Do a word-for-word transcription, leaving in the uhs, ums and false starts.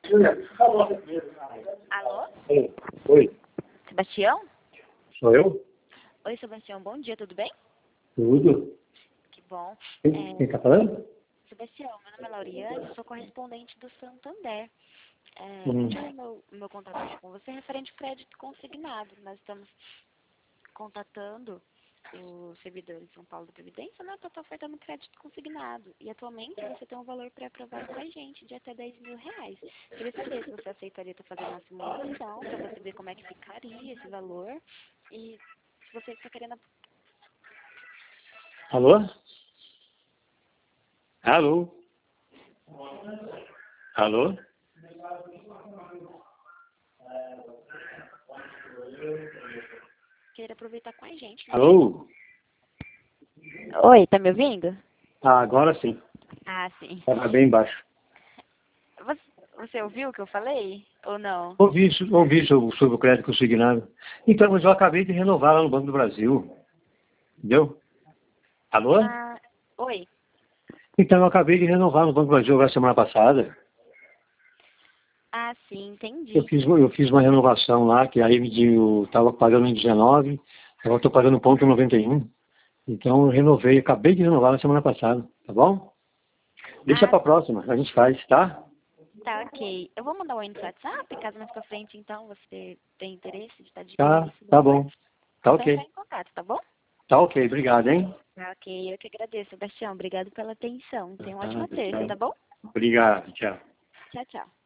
Alô? Oi. Oi. Sebastião? Sou eu? Oi, Sebastião. Bom dia, tudo bem? Tudo. Que bom. Quem, É, quem tá falando? Sebastião, meu nome é Lauriane, sou correspondente do Santander. É, Hum. eu tive meu, meu contato hoje com você referente ao crédito consignado. Nós estamos contatando o servidor de São Paulo da Previdência, né, para estar ofertando crédito consignado. E atualmente você tem um valor pré-aprovado com a gente de até dez mil reais. Queria saber se você aceitaria estar fazendo uma simulação para você ver como é que ficaria esse valor e se você está querendo. Alô? Alô? Alô? Querer aproveitar com a gente. Né? Alô? Oi, tá me ouvindo? Ah, agora sim. Ah, sim. Estava bem baixo. Você, você ouviu o que eu falei? Ou não? Ouvi, so- ouvi sobre, sobre o crédito consignado. Então, mas eu acabei de renovar lá no Banco do Brasil. Entendeu? Alô? Ah, oi. Então, eu acabei de renovar no Banco do Brasil a semana passada. Ah, sim, Eu entendi. fiz, uma- eu fiz uma renovação lá, que aí eu estava pagando em dezenove, agora estou pagando ponto noventa e um. Então eu renovei, acabei de renovar na semana passada, tá bom? Deixa Ah, para a próxima, a gente faz, tá? tá, ok. Eu vou mandar um oi no WhatsApp, caso mais pra frente, então, você tem interesse de estar adquirindo Tá, esse tá valor. bom. É Tá só entrar ok. em contato, tá bom? Tá ok, obrigado, hein? Tá, ok. Eu que agradeço, Sebastião. Obrigado pela atenção. Tenha uma Tá, ótima terça, tchau. tá bom? Obrigado, tchau. Tchau, tchau.